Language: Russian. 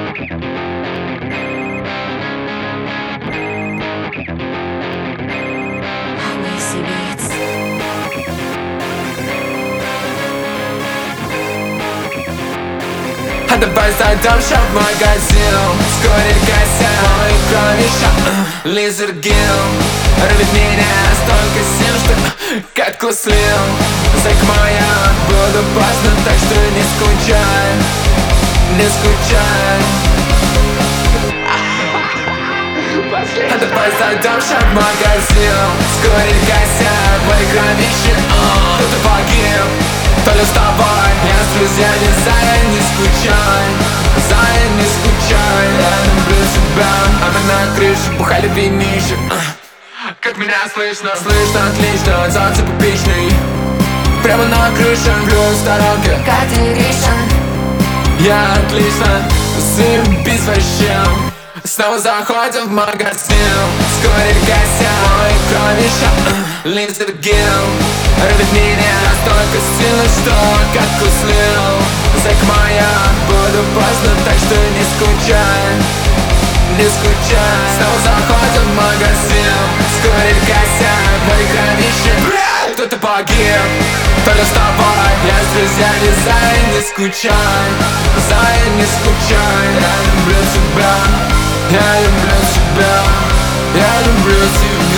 А давай зайдем ща в магазин, вскоре гася мой кровища. Лизергил рвет меня столько сил, что как куслил. Зайка моя, буду поздно, так что не скучай, не скучай. А давай зайдем ща в магазин, вскоре гася мой кровища. Кто-то погиб, то ли с тобой. Я с друзьями, зая, не скучай, зая, не скучай. Я люблю тебя, а мы на крыше бухали винище. Как меня слышно? Слышно отлично, солнце пупичный. Прямо на крыше, плюс в сторонке. Как ты, Гриша? Я отлично, заебись вообще. Снова заходим в магазин, вскоре гася мой кровища. Лизергил рвет меня столько силы, что как куслил. Зайка моя, буду поздно, так что не скучай, не скучай. Снова заходим в магазин, вскоре гася мой кровища. Кто-то погиб, то ли с тобой. Я с друзьями, зая, не скучай, зая, не скучай. Я люблю тебя, я люблю тебя, я люблю тебя.